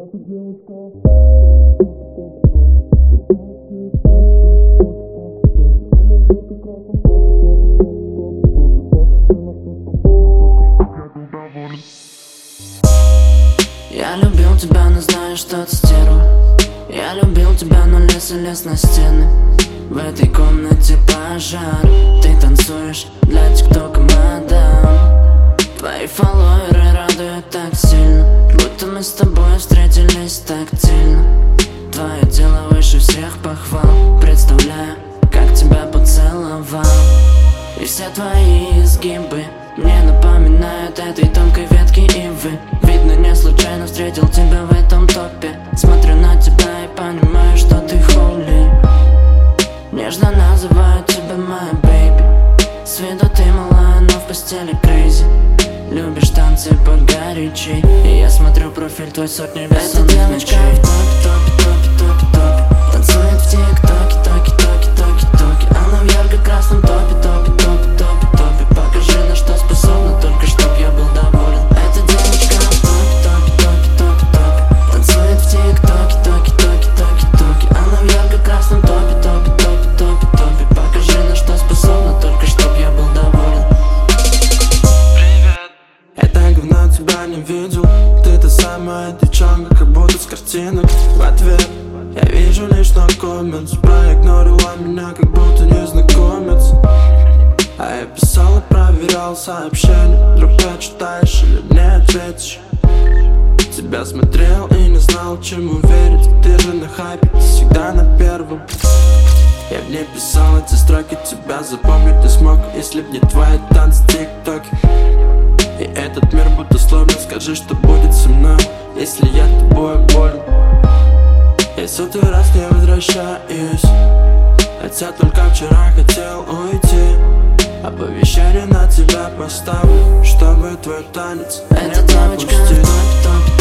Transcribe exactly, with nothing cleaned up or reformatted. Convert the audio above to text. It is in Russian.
Я любил тебя, но знаешь, что ты стерва. Я любил тебя, но лез и лез на стены. В этой комнате пожар. Ты танцуешь для тиктока, мадам. Твои фолловеры радуют так сильно, будто мы с тобой встретились тактильно. Твое тело выше всех похвал. Представляю, как тебя поцеловал. И все твои изгибы мне напоминают этой тонкой ветки ивы. Видно, не случайно встретил тебя в этом топе. Смотрю на тебя и понимаю, что ты холи. Нежно называю тебя моя бэйби. С виду ты малая, но в постели крейзи. Любишь танцы погорячей, и я смотрю профиль твой сотни бессонных ночей. Эта девочка в топе, топе, топе, топе, топе. Танцует в тик-токе, токе, токе, токе, токе. Она в ярко-красном топе, топе, топе, топе, топе. Покажи, на что способна, только чтоб я был доволен. Эта девочка в топе, топе, топе, топе, топе. Танцует в тик-токе, токе, токе, токе, токе. Она в ярко-красном топе, топе, топе, топе, топе. Покажи, на что способна, только чтоб я был доволен. Я так давно тебя не видел. Ты та самая девчонка, как будто с картинок. В ответ я вижу лишь на комментс. Проигнорила меня, как будто незнакомец. А я писал и проверял сообщения. Вдруг прочитаешь или мне ответишь. Тебя смотрел и не знал, чему верить. Ты же на хайпе, ты всегда на первом. Я в ней писал эти строки, тебя запомнить не смог, если б не твои танцы в тик-токе. И этот мир будто сломлен. Скажи, что будет со мной, если я тобой болен. Я сотый раз не возвращаюсь, хотя только вчера хотел уйти. Оповещение на тебя поставлю, чтобы твой танец эта девочка в топе, топе,